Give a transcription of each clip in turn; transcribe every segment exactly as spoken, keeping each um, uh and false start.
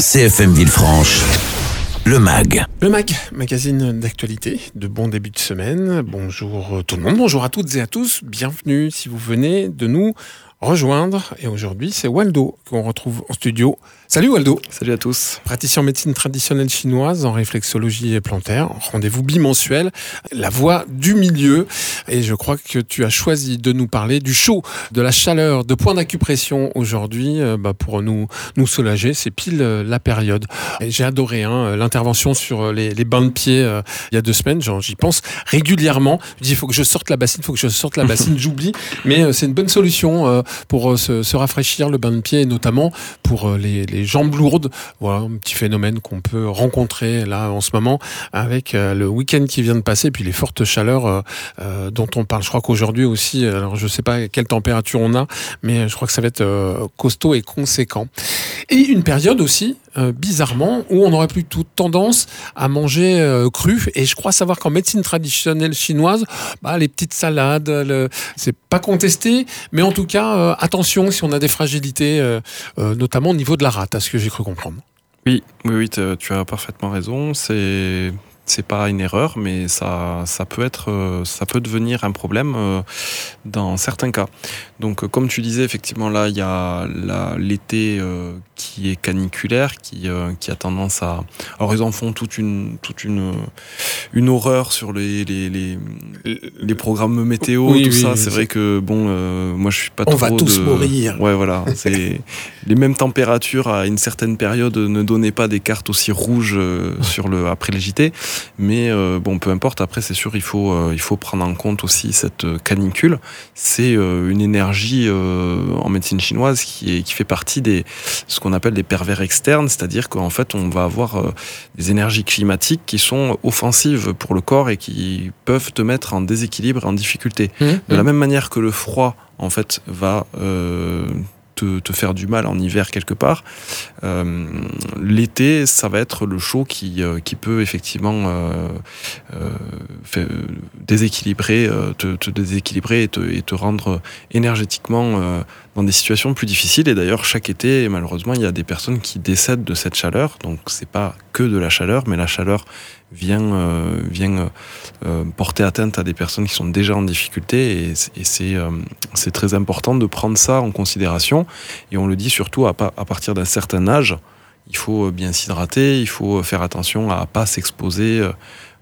C F M Villefranche, le MAG. Le MAG, magazine d'actualité, de bon début de semaine. Bonjour tout le monde, bonjour à toutes et à tous. Bienvenue si vous venez de nous rejoindre. Et aujourd'hui, c'est Waldo qu'on retrouve en studio. Salut Waldo. Salut à tous. Praticien en médecine traditionnelle chinoise, en réflexologie plantaire. Rendez-vous bimensuel, la voix du milieu. Et je crois que tu as choisi de nous parler du chaud, de la chaleur, de points d'acupression aujourd'hui euh, bah, pour nous, nous soulager. C'est pile euh, la période. Et j'ai adoré hein, l'intervention sur les, les bains de pied euh, il y a deux semaines. Genre, j'y pense régulièrement. Je dis, il faut que je sorte la bassine, il faut que je sorte la bassine. J'oublie. Mais euh, c'est une bonne solution euh, pour euh, se, se rafraîchir, le bain de pied, et notamment pour euh, les, les jambes lourdes. Voilà, un petit phénomène qu'on peut rencontrer là en ce moment avec euh, le week-end qui vient de passer, puis les fortes chaleurs euh, euh, dont on parle. Je crois qu'aujourd'hui aussi, alors je sais pas quelle température on a, mais je crois que ça va être euh, costaud et conséquent. Et une période aussi, euh, bizarrement, où on aurait plutôt tendance à manger euh, cru. Et je crois savoir qu'en médecine traditionnelle chinoise, bah, les petites salades, le... c'est pas contesté, mais en tout cas, euh, attention si on a des fragilités, euh, euh, notamment au niveau de la rate, à ce que j'ai cru comprendre. Oui, oui, oui, tu as parfaitement raison. C'est c'est pas une erreur, mais ça, ça peut être, ça peut devenir un problème dans certains cas. Donc, comme tu disais, effectivement, là, il y a la, l'été euh, qui est caniculaire, qui, euh, qui a tendance à. Alors, ils en font toute une, toute une, une horreur sur les, les, les, les programmes météo, oui, tout oui, ça. oui, c'est, c'est vrai que bon, euh, moi, je suis pas on trop. On va tous de... mourir. Ouais, voilà. C'est les mêmes températures à une certaine période ne donnaient pas des cartes aussi rouges euh, sur le après les J T. Mais euh, bon, peu importe. Après, c'est sûr, il faut euh, il faut prendre en compte aussi cette canicule. C'est euh, une énergie euh, en médecine chinoise qui est qui fait partie des ce qu'on appelle des pervers externes, c'est-à-dire qu'en fait, on va avoir euh, des énergies climatiques qui sont offensives pour le corps et qui peuvent te mettre en déséquilibre et en difficulté. Mmh, de mmh. la même manière que le froid, en fait, va euh, Te, te faire du mal en hiver quelque part. Euh, l'été, ça va être le chaud qui, euh, qui peut effectivement euh, euh, fait, déséquilibrer, euh, te, te déséquilibrer et te, et te rendre énergétiquement euh, dans des situations plus difficiles. Et d'ailleurs, chaque été, malheureusement, il y a des personnes qui décèdent de cette chaleur. Donc, c'est pas que de la chaleur, mais la chaleur vient, euh, vient euh, porter atteinte à des personnes qui sont déjà en difficulté et, et c'est, euh, c'est très important de prendre ça en considération et on le dit surtout à, à partir d'un certain âge, il faut bien s'hydrater, il faut faire attention à ne pas s'exposer euh,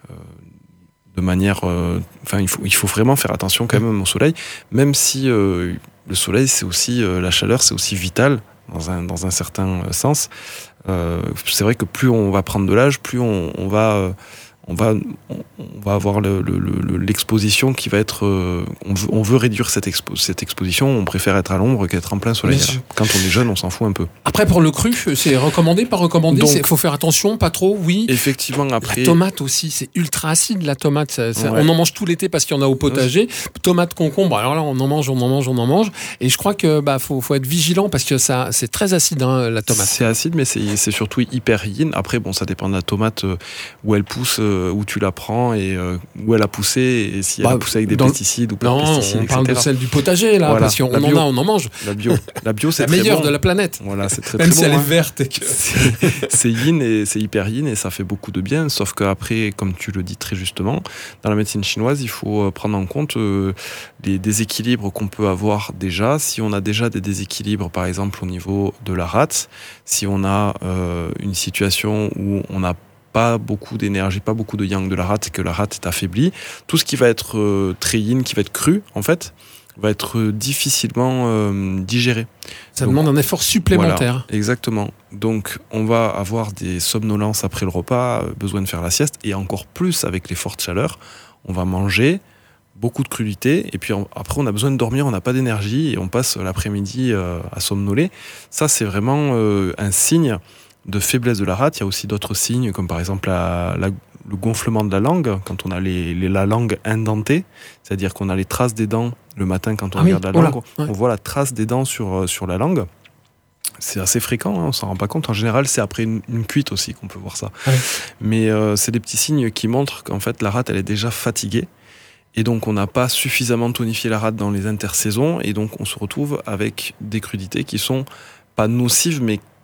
de manière... Euh, enfin, il faut, il faut vraiment faire attention quand même au soleil, même si euh, le soleil, c'est aussi, euh, la chaleur, c'est aussi vital dans un, dans un certain sens. Euh, c'est vrai que plus on va prendre de l'âge, plus on, on va, euh, on va, on, on va avoir le, le, le, l'exposition qui va être. Euh, on, veut, on veut réduire cette, expo, cette exposition. On préfère être à l'ombre qu'être en plein soleil. Quand on est jeune, on s'en fout un peu. Après, pour le cru, c'est recommandé, pas recommandé. Il faut faire attention, pas trop, oui. Effectivement, après. La tomate aussi, c'est ultra acide. La tomate, ça, ça, ouais. On en mange tout l'été parce qu'il y en a au potager. Ouais. Tomate, concombre. Alors là, on en mange, on en mange, on en mange. Et je crois que bah faut, faut être vigilant parce que ça, c'est très acide hein, la tomate. C'est acide, mais c'est, c'est surtout hyper yin. Après, bon, ça dépend de la tomate euh, où elle pousse, euh, où tu la prends et euh, où elle a poussé et si elle bah, a poussé avec des pesticides ou pas non, de pesticides, on et cetera. Parle de celle du potager là, voilà, parce qu'on en a, on en mange. La bio, la bio, c'est la très meilleure bon. de la planète. Voilà, c'est très Même très si bon. elle hein. est verte et que c'est, c'est yin et c'est hyper yin et ça fait beaucoup de bien. Sauf qu'après, comme tu le dis très justement, dans la médecine chinoise, il faut prendre en compte euh, les déséquilibres qu'on peut avoir déjà. Si on a déjà des déséquilibres, par exemple au niveau de la rate, si on a euh, une situation où on n'a pas beaucoup d'énergie, pas beaucoup de yang de la rate et que la rate est affaiblie, tout ce qui va être euh, très yin, qui va être cru, en fait, va être difficilement euh, digéré. Ça Donc, demande un effort supplémentaire. Voilà, exactement. Donc, on va avoir des somnolences après le repas, besoin de faire la sieste, et encore plus avec les fortes chaleurs, on va manger beaucoup de crudité, et puis on, après on a besoin de dormir, on n'a pas d'énergie, et on passe l'après-midi euh, à somnoler. Ça, c'est vraiment euh, un signe de faiblesse de la rate. Il y a aussi d'autres signes, comme par exemple la, la, le gonflement de la langue, quand on a les, les, la langue indentée, c'est-à-dire qu'on a les traces des dents le matin quand on ah regarde oui, la langue, voilà, on ouais. voit la trace des dents sur, sur la langue. C'est assez fréquent, hein, on s'en rend pas compte. En général, c'est après une, une cuite aussi qu'on peut voir ça. Ouais. Mais euh, c'est des petits signes qui montrent qu'en fait, la rate, elle est déjà fatiguée. Et donc, on n'a pas suffisamment tonifié la rate dans les intersaisons. Et donc, on se retrouve avec des crudités qui sont pas nocives, mais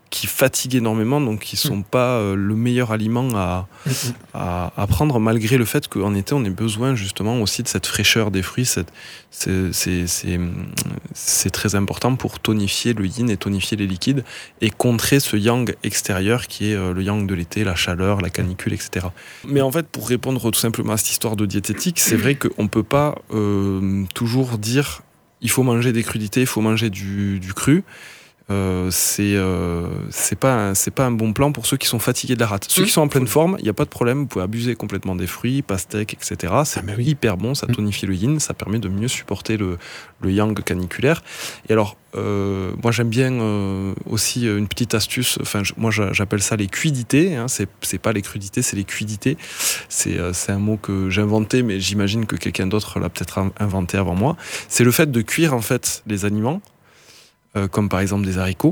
qui fatiguent énormément, donc qui sont pas euh, le meilleur aliment à, à, à prendre, malgré le fait qu'en été, on ait besoin justement aussi de cette fraîcheur des fruits. Cette, c'est, c'est, c'est, c'est très important pour tonifier le yin et tonifier les liquides et contrer ce yang extérieur qui est euh, le yang de l'été, la chaleur, la canicule, et cetera. Mais en fait, pour répondre tout simplement à cette histoire de diététique, c'est vrai qu'on ne peut pas euh, toujours dire il faut manger des crudités, il faut manger du, du cru. Euh, c'est euh, c'est pas un, c'est pas un bon plan pour ceux qui sont fatigués de la rate. Ceux mmh. qui sont en pleine forme, il n'y a pas de problème, vous pouvez abuser complètement des fruits, pastèques, et cetera. C'est ah oui. hyper bon, ça tonifie mmh. le yin, ça permet de mieux supporter le, le yang caniculaire. Et alors, euh, moi j'aime bien euh, aussi une petite astuce, enfin je, moi j'appelle ça les cuidités, hein, c'est, c'est pas les crudités, c'est les cuidités. C'est, euh, c'est un mot que j'ai inventé, mais j'imagine que quelqu'un d'autre l'a peut-être inventé avant moi. C'est le fait de cuire en fait les aliments, Euh, comme par exemple des haricots,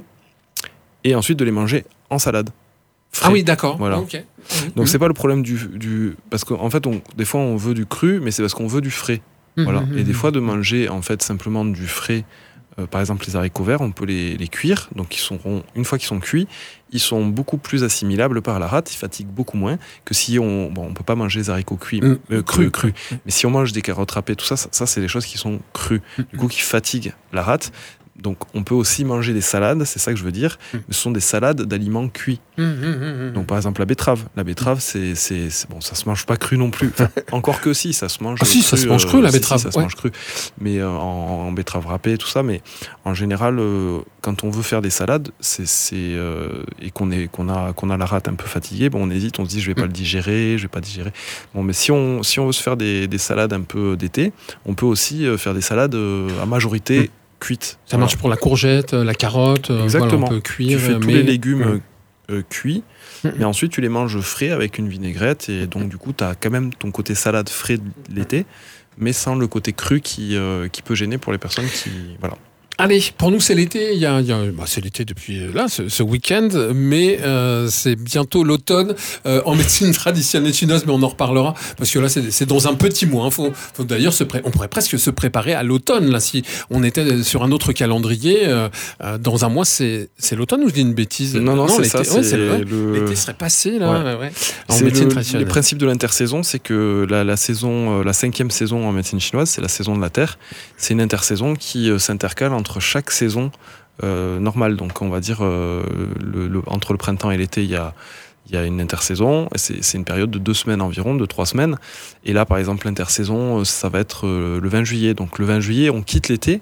et ensuite de les manger en salade. Frais. Ah oui, d'accord. Voilà. Okay. Donc mmh. c'est pas le problème du, du... parce qu'en fait, on, des fois on veut du cru, mais c'est parce qu'on veut du frais. Mmh, voilà. Mmh, et des fois de manger en fait simplement du frais, euh, par exemple les haricots verts, on peut les, les cuire. Donc ils seront, une fois qu'ils sont cuits, ils sont beaucoup plus assimilables par la rate. Ils fatiguent beaucoup moins que si on, bon, on peut pas manger les haricots cuits, mmh. euh, crus, crus. Mais si on mange des carottes râpées, tout ça, ça, ça c'est des choses qui sont crues. Du coup, qui fatiguent la rate. Donc on peut aussi manger des salades, c'est ça que je veux dire, mmh. ce sont des salades d'aliments cuits. Mmh, mmh, mmh. Donc par exemple la betterave, la betterave c'est, c'est, c'est bon, ça se mange pas cru non plus. Enfin, encore que si, ça se mange. Ah si, cru, ça se mange cru euh, la betterave. Si, si, ça ouais. se mange cru, mais euh, en, en betterave râpée tout ça. Mais en général, euh, quand on veut faire des salades, c'est, c'est euh, et qu'on est qu'on a qu'on a la rate un peu fatiguée, bon on hésite, on se dit je vais pas mmh. le digérer, je vais pas digérer. Bon mais si on si on veut se faire des, des salades un peu d'été, on peut aussi faire des salades euh, à majorité. Mmh. cuite. Ça marche voilà. pour la courgette, la carotte. Exactement. Voilà, on peut cuire. Tu fais tous mais... les légumes mmh. euh, cuits, mmh. mais ensuite tu les manges frais avec une vinaigrette et donc du coup tu as quand même ton côté salade frais de l'été, mais sans le côté cru qui, euh, qui peut gêner pour les personnes qui... Voilà. Allez, pour nous c'est l'été, il y a, il y a, bah, c'est l'été depuis là, ce, ce week-end, mais euh, c'est bientôt l'automne euh, en médecine traditionnelle chinoise, mais on en reparlera, parce que là c'est, c'est dans un petit mois, hein. faut, faut d'ailleurs se pré- on pourrait presque se préparer à l'automne, là, si on était sur un autre calendrier, euh, euh, dans un mois c'est, c'est l'automne ou je dis une bêtise ? Non, non, non c'est l'été, ça, ouais, c'est c'est le... le... l'été serait passé, là, ouais. Ouais, en c'est médecine le, traditionnelle. Le principe de l'intersaison, c'est que la, la saison, la cinquième saison en médecine chinoise, c'est la saison de la Terre, c'est une intersaison qui euh, s'intercale entre chaque saison Euh, normal, donc on va dire euh, le, le, entre le printemps et l'été il y a, il y a une intersaison, c'est, c'est une période de deux semaines environ, de trois semaines, et là par exemple l'intersaison ça va être euh, le vingt juillet, donc le vingt juillet on quitte l'été,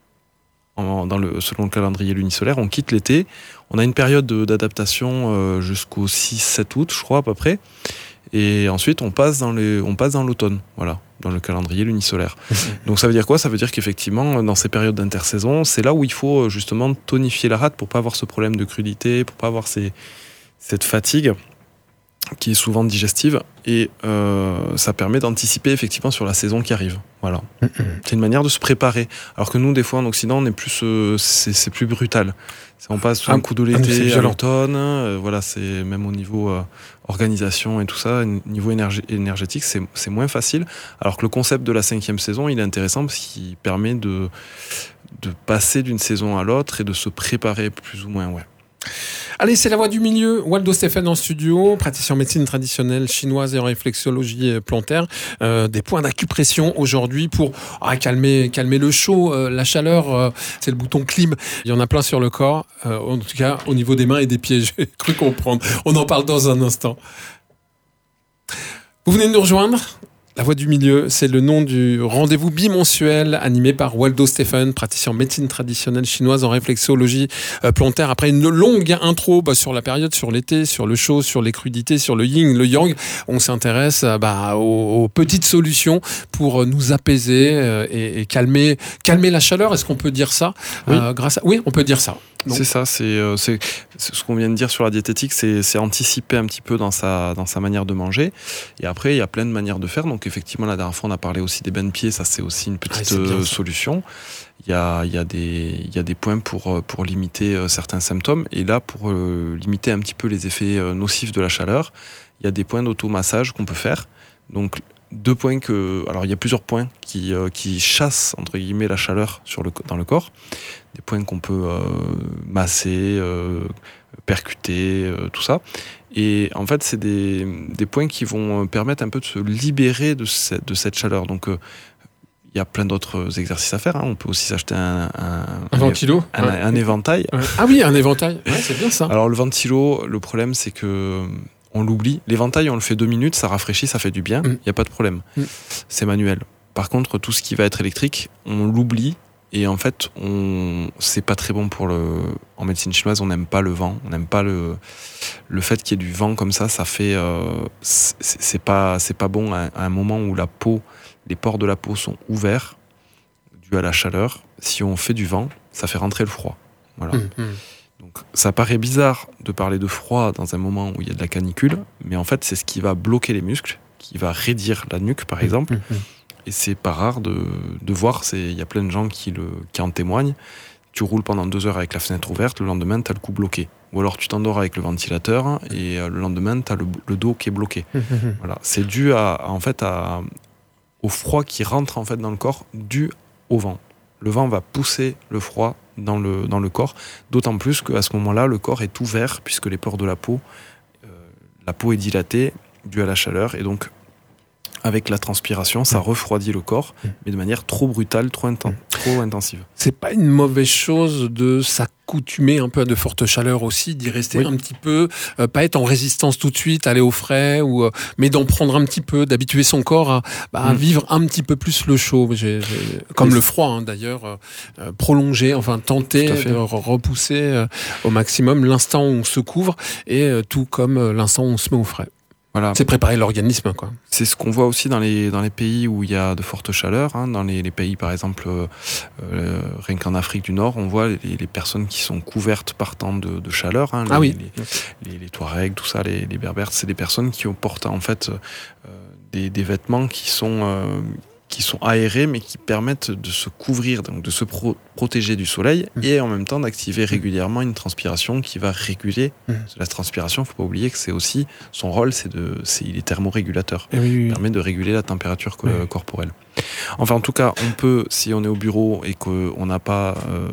en, dans le, selon le calendrier lunisolaire on quitte l'été, on a une période de, d'adaptation euh, jusqu'au six sept août je crois à peu près, et ensuite on passe dans, les, on passe dans l'automne, voilà, dans le calendrier lunisolaire. Donc ça veut dire quoi ? Ça veut dire qu'effectivement, dans ces périodes d'intersaison, c'est là où il faut justement tonifier la rate pour pas avoir ce problème de crudité, pour pas avoir ces, cette fatigue qui est souvent digestive, et euh, ça permet d'anticiper effectivement sur la saison qui arrive. Voilà. C'est une manière de se préparer. Alors que nous, des fois, en Occident, on est plus, euh, c'est, c'est plus brutal. On passe un coup de l'été à l'automne, euh, voilà, c'est même au niveau euh, organisation et tout ça, niveau énergie, énergétique, c'est, c'est moins facile. Alors que le concept de la cinquième saison, il est intéressant parce qu'il permet de, de passer d'une saison à l'autre et de se préparer plus ou moins, ouais. Allez, c'est la voix du milieu. Waldo Stéphane en studio, praticien en médecine traditionnelle chinoise et en réflexologie plantaire. Euh, des points d'acupression aujourd'hui pour ah, calmer, calmer le chaud, euh, la chaleur. Euh, c'est le bouton clim. Il y en a plein sur le corps, euh, en tout cas au niveau des mains et des pieds. J'ai cru comprendre. On en parle dans un instant. Vous venez de nous rejoindre ? La voix du milieu, c'est le nom du rendez-vous bimensuel animé par Waldo Stéphane, praticien en médecine traditionnelle chinoise en réflexologie euh, plantaire. Après une longue intro bah, sur la période, sur l'été, sur le chaud, sur les crudités, sur le yin, le yang, on s'intéresse euh, bah, aux, aux petites solutions pour nous apaiser euh, et, et calmer, calmer la chaleur. Est-ce qu'on peut dire ça ? Oui. Euh, grâce à... Oui, on peut dire ça. Donc. C'est ça, c'est, euh, c'est, c'est ce qu'on vient de dire sur la diététique, c'est, c'est anticiper un petit peu dans sa, dans sa manière de manger. Et après, il y a plein de manières de faire. Donc effectivement, la dernière fois, on a parlé aussi des bains de pieds, ça c'est aussi une petite ah, euh, solution. Il y a, il y a des, il y a des points pour, pour limiter euh, certains symptômes. Et là, pour euh, limiter un petit peu les effets euh, nocifs de la chaleur, il y a des points d'automassage qu'on peut faire. Donc deux points que, alors il y a plusieurs points qui, euh, qui chassent entre guillemets la chaleur sur le, dans le corps. Des points qu'on peut euh, masser, euh, percuter, euh, tout ça. Et en fait, c'est des, des points qui vont permettre un peu de se libérer de cette, de cette chaleur. Donc, il euh, y a plein d'autres exercices à faire. Hein. On peut aussi s'acheter un, un, un ventilo, un, ouais. un éventail. Ouais. Ah oui, un éventail. Ouais, c'est bien ça. Alors, le ventilo, le problème, c'est que on l'oublie. L'éventail, on le fait deux minutes, ça rafraîchit, ça fait du bien. Il mm. n'y a pas de problème. Mm. C'est manuel. Par contre, tout ce qui va être électrique, on l'oublie. Et en fait, on... c'est pas très bon pour le. En médecine chinoise, on n'aime pas le vent, on n'aime pas le le fait qu'il y ait du vent comme ça. Ça fait, euh... c'est... c'est pas c'est pas bon à un moment où la peau, les pores de la peau sont ouverts dû à la chaleur. Si on fait du vent, ça fait rentrer le froid. Voilà. Mmh, mmh. Donc, ça paraît bizarre de parler de froid dans un moment où il y a de la canicule, mais en fait, c'est ce qui va bloquer les muscles, qui va raidir la nuque, par exemple. Mmh, mmh. Et c'est pas rare de, de voir, il y a plein de gens qui, le, qui en témoignent. Tu roules pendant deux heures avec la fenêtre ouverte, le lendemain, tu as le cou bloqué. Ou alors tu t'endors avec le ventilateur et le lendemain, tu as le, le dos qui est bloqué. Voilà. C'est dû à, à, en fait, à, au froid qui rentre en fait, dans le corps, dû au vent. Le vent va pousser le froid dans le, dans le corps, d'autant plus qu'à ce moment-là, le corps est ouvert, puisque les pores de la peau, euh, la peau est dilatée, due à la chaleur, et donc avec la transpiration, ça refroidit le corps, mais de manière trop brutale, trop, inten- trop intensive. C'est pas une mauvaise chose de s'accoutumer un peu à de fortes chaleurs aussi, d'y rester oui. un petit peu, euh, pas être en résistance tout de suite, aller au frais, ou, euh, mais d'en prendre un petit peu, d'habituer son corps à, bah, à mmh. vivre un petit peu plus le chaud. J'ai, j'ai, comme oui. le froid hein, d'ailleurs, euh, prolonger, enfin tenter de repousser euh, au maximum l'instant où on se couvre, et euh, tout comme euh, l'instant où on se met au frais. Voilà. C'est préparer l'organisme, quoi. C'est ce qu'on voit aussi dans les, dans les pays où il y a de fortes chaleurs, hein, dans les, les pays, par exemple, euh, euh, rien qu'en Afrique du Nord, on voit les, les personnes qui sont couvertes par temps de, de chaleur, hein, les, ah oui. les, les, les Touaregs, tout ça, les, les Berbères, c'est des personnes qui portent en fait euh, des, des vêtements qui sont, euh, qui sont aérés, mais qui permettent de se couvrir, donc de se pro- protéger du soleil, mmh. et en même temps d'activer régulièrement une transpiration qui va réguler. Mmh. La transpiration, il ne faut pas oublier que c'est aussi, son rôle, c'est de, c'est, il est thermorégulateur. Oui, oui, oui. Il permet de réguler la température co- oui. corporelle. Enfin, en tout cas, on peut, si on est au bureau et qu'on n'a pas... Euh...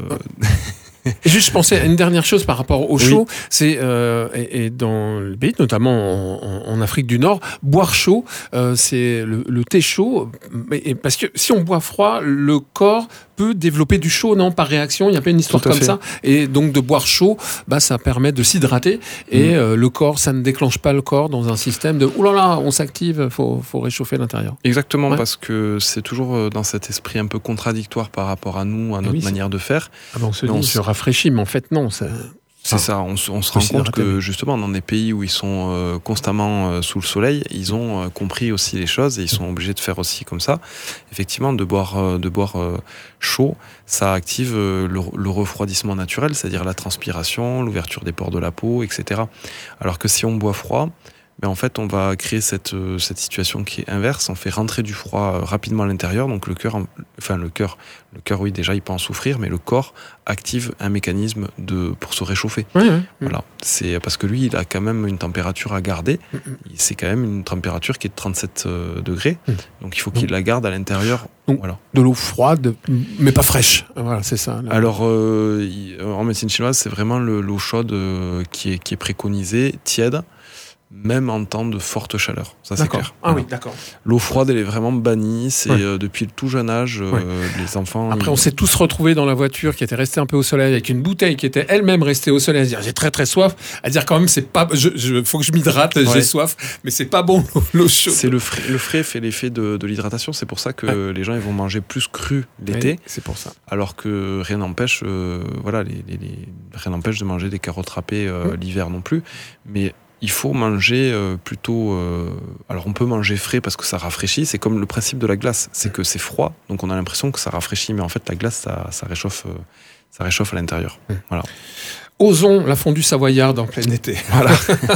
Et juste, je pensais à une dernière chose par rapport au chaud, oui. c'est euh, et, et dans le pays, notamment en, en Afrique du Nord, boire chaud, euh, c'est le, le thé chaud, et, parce que si on boit froid, le corps peut développer du chaud, non, par réaction. Il y a pas une histoire comme fait. ça, et donc de boire chaud, bah ça permet de s'hydrater, et mmh. euh, le corps, ça ne déclenche pas le corps dans un système de oulala, là là, on s'active, faut faut réchauffer l'intérieur. Exactement, ouais. parce que c'est toujours dans cet esprit un peu contradictoire par rapport à nous, à notre oui, manière de faire. Ah ben on se dit, on se rafraîchit, mais en fait non, ça. C'est ah, ça, on, on se rend compte que justement dans des pays où ils sont euh, constamment euh, sous le soleil, ils ont euh, compris aussi les choses et ils sont obligés de faire aussi comme ça. Effectivement, de boire, euh, de boire euh, chaud, ça active euh, le, le refroidissement naturel, c'est-à-dire la transpiration, l'ouverture des pores de la peau, et cetera. Alors que si on boit froid, mais en fait, on va créer cette, cette situation qui est inverse. On fait rentrer du froid rapidement à l'intérieur. Donc le cœur, enfin le cœur, le cœur, oui, déjà, il peut en souffrir, mais le corps active un mécanisme de, pour se réchauffer. Oui, oui. Voilà. C'est parce que lui, il a quand même une température à garder. Mm-hmm. C'est quand même une température qui est de trente-sept degrés. Mm. Donc il faut qu'il mm. la garde à l'intérieur. Donc, voilà. De l'eau froide, mais pas fraîche. Voilà, c'est ça. Là. Alors, euh, en médecine chinoise, c'est vraiment le, l'eau chaude euh, qui est, qui est préconisée, tiède. Même en temps de forte chaleur, ça c'est d'accord. clair. Ah voilà. Oui, d'accord. L'eau froide, elle est vraiment bannie. C'est ouais. euh, depuis le tout jeune âge, euh, ouais. les enfants. Après, ils... on s'est tous retrouvés dans la voiture qui était restée un peu au soleil avec une bouteille qui était elle-même restée au soleil. À dire j'ai très très soif. À dire quand même c'est pas, je, je faut que je m'hydrate, ouais. j'ai soif, mais c'est pas bon l'eau chaude. C'est le frais, le frais fait l'effet de, de l'hydratation. C'est pour ça que ouais. les gens ils vont manger plus cru l'été. Ouais, c'est pour ça. Alors que rien n'empêche, euh, voilà, les, les, les, rien n'empêche de manger des carottes râpées euh, ouais. l'hiver non plus, mais il faut manger euh, plutôt... Euh, alors on peut manger frais parce que ça rafraîchit, c'est comme le principe de la glace, c'est que c'est froid, donc on a l'impression que ça rafraîchit, mais en fait la glace, ça, ça, réchauffe, euh, ça réchauffe à l'intérieur. Mmh. Voilà. Osons la fondue savoyarde en plein été. Voilà.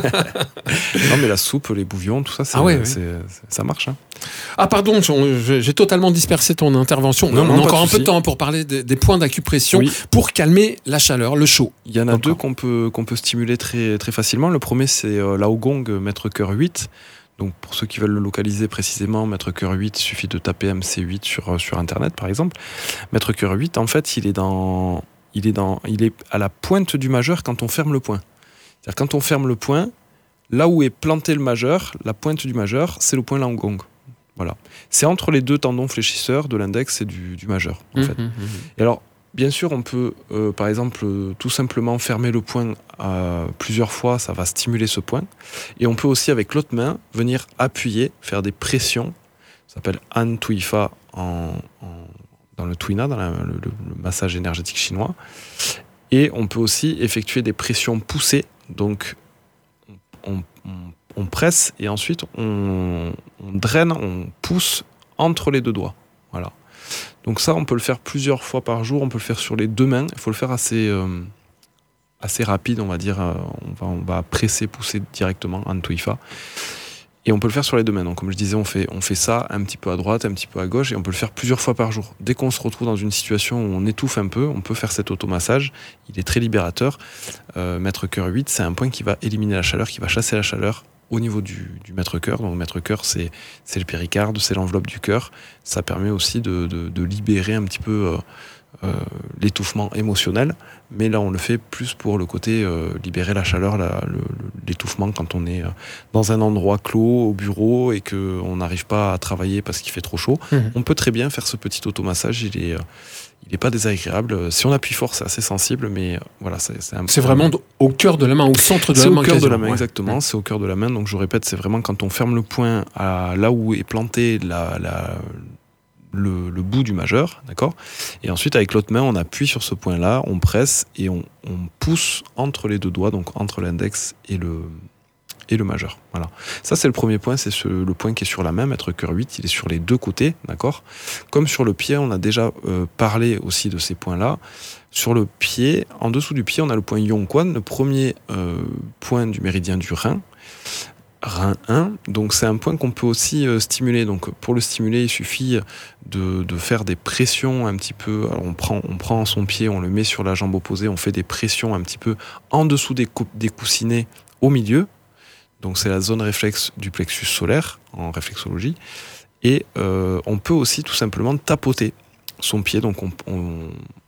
Non mais la soupe, les bouillons, tout ça, c'est, ah ouais, c'est, oui. c'est, ça marche. Hein. Ah pardon, j'ai totalement dispersé ton intervention. Non, on a encore un peu de temps pour parler des, des points d'acupression oui. pour calmer la chaleur, le chaud. Il y en a deux qu'on peut, qu'on peut stimuler très, très facilement. Le premier, c'est euh, Lao Gong, Maître Cœur huit. Donc pour ceux qui veulent le localiser précisément, Maître Cœur huit, il suffit de taper M C huit sur, sur Internet par exemple. Maître Cœur huit, en fait, il est dans... Il est, dans, il est à la pointe du majeur quand on ferme le poing. C'est-à-dire quand on ferme le poing, là où est planté le majeur, la pointe du majeur, c'est le point Langong. Voilà. C'est entre les deux tendons fléchisseurs de l'index et du, du majeur, en mmh, fait. mmh. Et alors, bien sûr, on peut, euh, par exemple, euh, tout simplement fermer le poing euh, plusieurs fois, ça va stimuler ce point. Et on peut aussi, avec l'autre main, venir appuyer, faire des pressions. Ça s'appelle Han Tui Fa en, en, dans le Tuina, dans la, le, le massage énergétique chinois. Et on peut aussi effectuer des pressions poussées. Donc, on, on, on presse et ensuite on, on draine, on pousse entre les deux doigts. Voilà. Donc ça, on peut le faire plusieurs fois par jour. On peut le faire sur les deux mains. Il faut le faire assez, euh, assez rapide, on va dire. On va, on va presser, pousser directement en Tuifa. Et on peut le faire sur les deux mains. Donc comme je disais, on fait, on fait ça un petit peu à droite, un petit peu à gauche. Et on peut le faire plusieurs fois par jour. Dès qu'on se retrouve dans une situation où on étouffe un peu, on peut faire cet automassage. Il est très libérateur. Euh, Maître cœur huit, c'est un point qui va éliminer la chaleur, qui va chasser la chaleur au niveau du, du maître cœur. Donc maître cœur, c'est, c'est le péricarde, c'est l'enveloppe du cœur. Ça permet aussi de, de, de libérer un petit peu euh, euh, l'étouffement émotionnel. Mais là, on le fait plus pour le côté euh, libérer la chaleur, la, le, l'étouffement quand on est euh, dans un endroit clos, au bureau, et qu'on n'arrive pas à travailler parce qu'il fait trop chaud. Mmh. On peut très bien faire ce petit automassage. Il est... Euh, Il n'est pas désagréable. Si on appuie fort, c'est assez sensible, mais voilà, c'est, c'est un C'est vraiment au cœur de la main, au centre de c'est la main. C'est au cœur de la main, ouais. exactement. Ouais. C'est au cœur de la main. Donc je répète, c'est vraiment quand on ferme le poing à là où est planté la, la, le, le bout du majeur, d'accord. Et ensuite, avec l'autre main, on appuie sur ce point-là, on presse et on, on pousse entre les deux doigts, donc entre l'index et le et le majeur. Voilà. Ça, c'est le premier point, c'est ce, le point qui est sur la main, maître cœur huit, il est sur les deux côtés, d'accord. Comme sur le pied, on a déjà euh, parlé aussi de ces points-là. Sur le pied, en dessous du pied, on a le point Yongquan, le premier euh, point du méridien du rein. Rein un, donc c'est un point qu'on peut aussi euh, stimuler. Donc pour le stimuler, il suffit de, de faire des pressions un petit peu. Alors on prend, on prend son pied, on le met sur la jambe opposée, on fait des pressions un petit peu en dessous des, cou- des coussinets au milieu. Donc c'est la zone réflexe du plexus solaire en réflexologie. Et euh, on peut aussi tout simplement tapoter son pied. Donc on, on,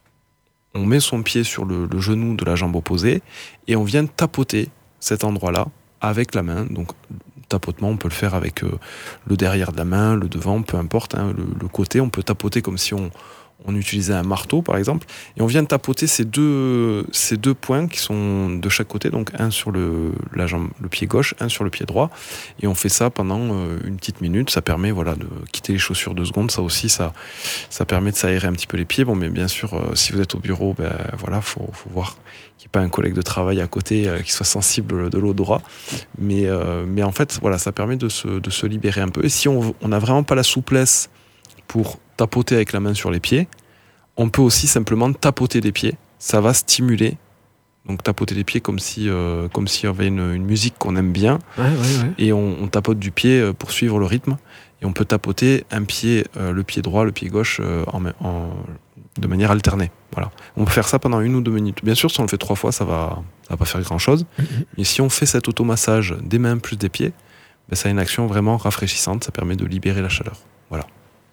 on met son pied sur le, le genou de la jambe opposée et on vient tapoter cet endroit-là avec la main. Donc tapotement, on peut le faire avec euh, le derrière de la main, le devant, peu importe, hein, le, le côté. On peut tapoter comme si on, on utilisait un marteau, par exemple. Et on vient tapoter ces deux, ces deux points qui sont de chaque côté, donc un sur le, la jambe, le pied gauche, un sur le pied droit. Et on fait ça pendant euh, une petite minute. Ça permet voilà, de quitter les chaussures deux secondes. Ça aussi, ça, ça permet de s'aérer un petit peu les pieds. Bon, mais bien sûr, euh, si vous êtes au bureau, ben, voilà, faut, faut voir qu'il n'y ait pas un collègue de travail à côté euh, qui soit sensible de l'odorat. Mais, euh, mais en fait, voilà, ça permet de se, de se libérer un peu. Et si on n'a vraiment pas la souplesse pour tapoter avec la main sur les pieds, on peut aussi simplement tapoter les pieds. Ça va stimuler. Donc tapoter les pieds comme si euh, comme s'il y avait une, une musique qu'on aime bien. Ouais, ouais, ouais. Et on, on tapote du pied pour suivre le rythme. Et on peut tapoter un pied, euh, le pied droit, le pied gauche, euh, en, en, de manière alternée. Voilà. On peut faire ça pendant une ou deux minutes. Bien sûr, si on le fait trois fois, ça va, ça va pas faire grand-chose. Mm-hmm. Mais si on fait cet automassage des mains plus des pieds, ben, ça a une action vraiment rafraîchissante. Ça permet de libérer la chaleur. Voilà.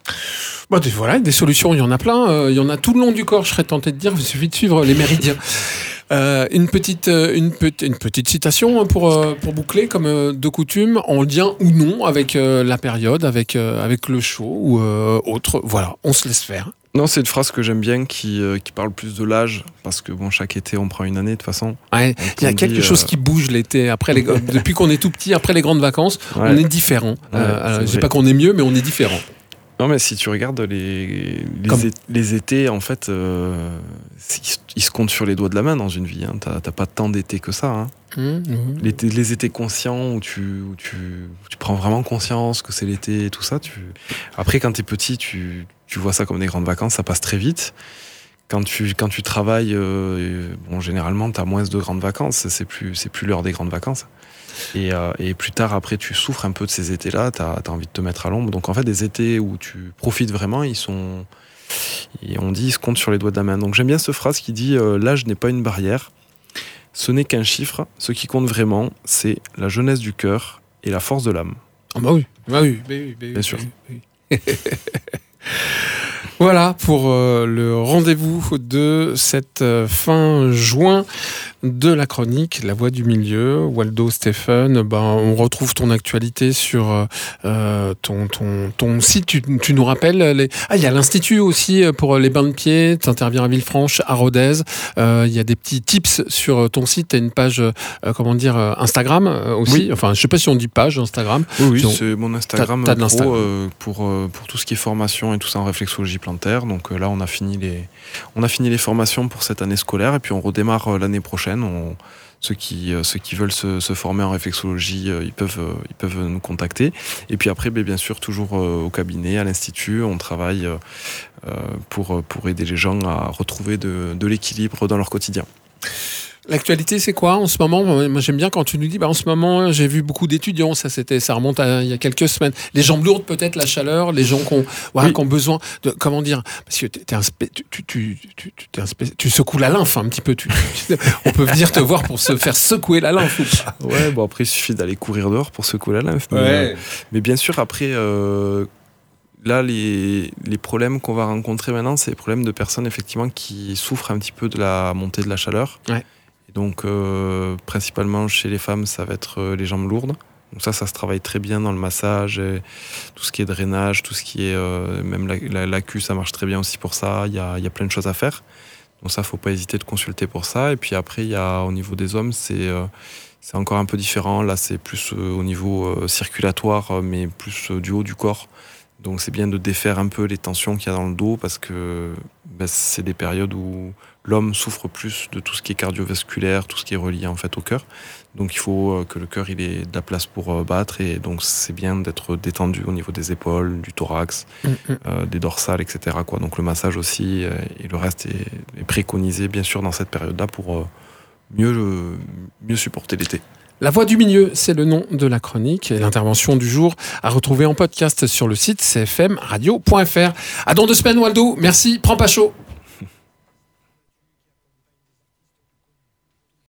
Bon, des, voilà, des solutions, il y en a plein. Euh, il y en a tout le long du corps, je serais tenté de dire. Il suffit de suivre les méridiens. Euh, une, petite, une, pe- une petite citation pour, pour boucler, comme de coutume, en lien ou non avec euh, la période, avec, euh, avec le show ou euh, autre. Voilà, on se laisse faire. Non, c'est une phrase que j'aime bien qui, euh, qui parle plus de l'âge, parce que bon, chaque été, on prend une année de toute façon. Ouais, il y a quelque dit, chose euh... qui bouge l'été. Après les, depuis qu'on est tout petit, après les grandes vacances, ouais. on est différent. Ouais, euh, je ne dis pas qu'on est mieux, mais on est différent. Non, mais si tu regardes les, les, Comme... é- les étés, en fait, euh, ils se comptent sur les doigts de la main dans une vie. Hein. T'as, t'as pas tant d'étés que ça. Hein. Mmh, mmh. Les, les étés conscients où tu, où, tu, où tu prends vraiment conscience que c'est l'été et tout ça. Tu... Après, quand t'es petit, tu, tu vois ça comme des grandes vacances, ça passe très vite. Quand tu, quand tu travailles, euh, bon, généralement, t'as moins de grandes vacances. C'est plus, c'est plus l'heure des grandes vacances. Et, euh, et plus tard, après, tu souffres un peu de ces étés-là, t'as, t'as envie de te mettre à l'ombre. Donc en fait, des étés où tu profites vraiment, ils sont, et on dit, ils se comptent sur les doigts de la main. Donc j'aime bien cette phrase qui dit euh, « L'âge n'est pas une barrière, ce n'est qu'un chiffre. Ce qui compte vraiment, c'est la jeunesse du cœur et la force de l'âme. » Ah bah oui, bah oui, bah oui, bah oui, bien sûr. Oui, oui. Voilà pour euh, le rendez-vous de cette euh, fin juin de la chronique La Voix du Milieu. Waldo Stephen, ben, on retrouve ton actualité sur euh, ton, ton, ton site. Tu, tu nous rappelles les... Ah, il y a l'Institut aussi pour les bains de pied. Tu interviens à Villefranche, à Rodez. Euh, il y a des petits tips sur ton site. Tu as une page, euh, comment dire, Instagram aussi. Oui. Enfin, je sais pas si on dit page Instagram. Oui, oui Donc, c'est mon Instagram t'as, t'as pro euh, pour, euh, pour tout ce qui est formation et tout ça en réflexologie plantaire. Donc euh, là, on a fini les, on a fini les formations pour cette année scolaire et puis on redémarre euh, l'année prochaine. On, ceux, qui, euh, ceux qui veulent se, se former en réflexologie, euh, ils, peuvent, euh, ils peuvent nous contacter. Et puis après, bien sûr, toujours euh, au cabinet, à l'Institut, on travaille euh, pour, pour aider les gens à retrouver de, de l'équilibre dans leur quotidien. L'actualité, c'est quoi en ce moment? Moi, j'aime bien quand tu nous dis, bah, en ce moment, j'ai vu beaucoup d'étudiants, ça, c'était, ça remonte à il y a quelques semaines. Les jambes lourdes, peut-être, la chaleur, les gens qui ont, voilà, oui. qui ont besoin de, comment dire, parce que t'es un spé, tu, tu, tu, tu, tu, un spé, tu secoues la lymphe un petit peu, tu, tu, on peut venir te voir pour se faire secouer la lymphe ou pas? Ouais, bon, après, il suffit d'aller courir dehors pour secouer la lymphe. Mais, ouais. euh, mais bien sûr, après, euh, là, les, les problèmes qu'on va rencontrer maintenant, c'est les problèmes de personnes, effectivement, qui souffrent un petit peu de la montée de la chaleur. Ouais. Donc, euh, principalement chez les femmes, ça va être euh, les jambes lourdes. Donc ça, ça se travaille très bien dans le massage, et tout ce qui est drainage, tout ce qui est... Euh, même la, la, la Q, ça marche très bien aussi pour ça. Il y a, il y a plein de choses à faire. Donc ça, il ne faut pas hésiter de consulter pour ça. Et puis après, il y a, au niveau des hommes, c'est, euh, c'est encore un peu différent. Là, c'est plus euh, au niveau euh, circulatoire, mais plus euh, du haut du corps. Donc c'est bien de défaire un peu les tensions qu'il y a dans le dos parce que ben, c'est des périodes où l'homme souffre plus de tout ce qui est cardiovasculaire, tout ce qui est relié en fait au cœur. Donc il faut que le cœur il ait de la place pour battre et donc c'est bien d'être détendu au niveau des épaules, du thorax, mmh. euh, des dorsales, et cetera quoi. Donc le massage aussi et le reste est, est préconisé bien sûr dans cette période-là pour mieux, mieux supporter l'été. La Voix du Milieu, c'est le nom de la chronique et l'intervention du jour à retrouver en podcast sur le site c f m radio point f r. À dans deux semaines, Waldo. Merci. Prends pas chaud.